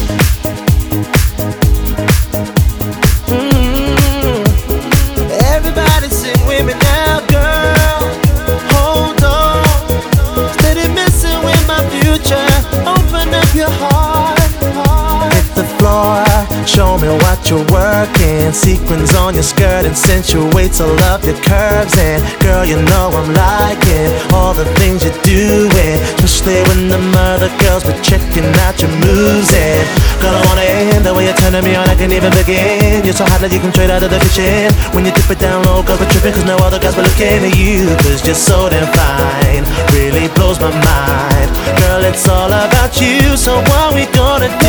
Everybody sing with me now, girl. Hold on, steady messing with my future. Open up your heart. Hit the floor, show me what you're working. Sequins on your skirt accentuates all of your curves. And girl, you know I'm liking all the things you're doing, especially when the other girls be checking out your moves. And girl, I wanna end the way you're turning me on, I can't even begin. You're so hot that you come straight out of the kitchen. When you dip it down low, girls be tripping, cause no other guys be looking at you. Cause you're so damn fine, really blows my mind. Girl, it's all about you, so what we gonna do?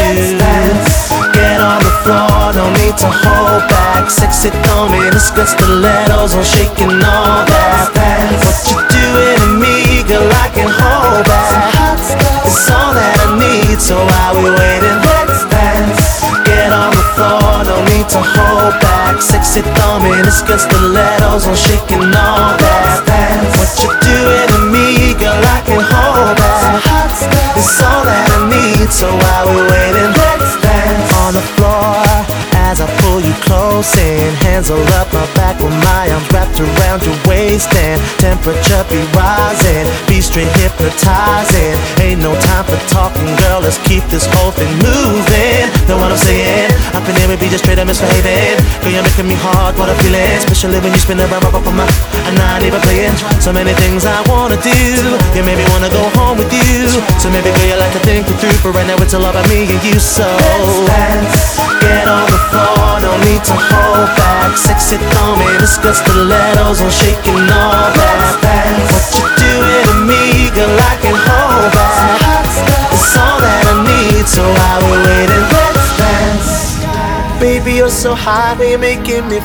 Get on the floor, no need to hold back. Sexy thumb in the skirt, stilettos on shaking all that. What you doing to me, girl, I can hold back. It's all that I need, so while we waiting, let's dance. Get on the floor, no need to hold back. Sexy thumb in the skirt, stilettos on shaking all that. What you doing to me, girl, I can hold back. It's all that I need, so while we waiting, let's dance. On the floor, as I pull you close in, hands all up my back with my arms wrapped around your waist. And temperature be rising, be straight hypnotizing. Ain't no time for talking, girl, let's keep this whole thing moving. Know what I'm saying? Up in here we be just straight up misbehaving. Girl, you're making me hard, what I'm feeling, especially when you spin around up on my, and I ain't even playing. So many things I wanna do, you made me wanna go home with you. So maybe girl, you like to think it through, but right now it's all about me and you. So let's dance. Get on the floor, no need to hold back. Sexy thumb in the skirt, stilettos on shaking all that. What you doing to me, girl, I can hold back. It's all that I need, so while we're waiting, let's dance. Baby, you're so hot, you're making me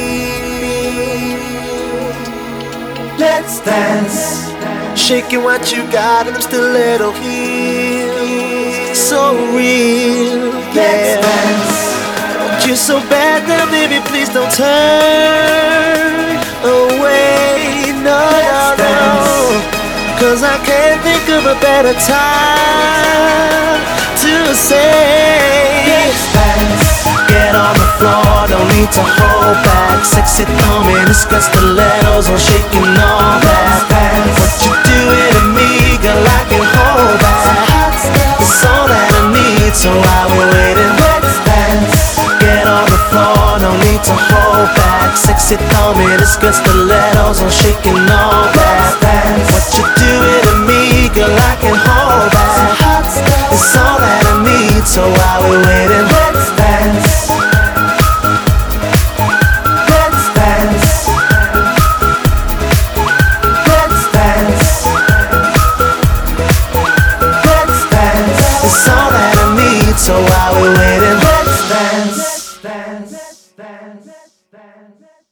feel. Let's dance. Shaking what you got in them stiletto heels. So real, yeah. Let's dance. You're so bad now, baby, please don't turn away. No, no, no. Cause I can't think of a better time to say let's dance. Get on the floor, don't need to hold back. Sexy thumb in the skirt, stilettos on shaking all that. What you doing to me, girl, I can hold back. It's all that I need, so while we're waiting, let's dance. Get on the floor, no need to hold back. Sexy thumb in the skirt, stilettos on shaking all that. What you doing to me, girl, I can hold back. It's all that I need, so while we're waiting, let's dance. Let's dance. Let's dance. Let's dance. It's all that I need, so while we're waiting, let's dance. Dance, dance, dance, dance.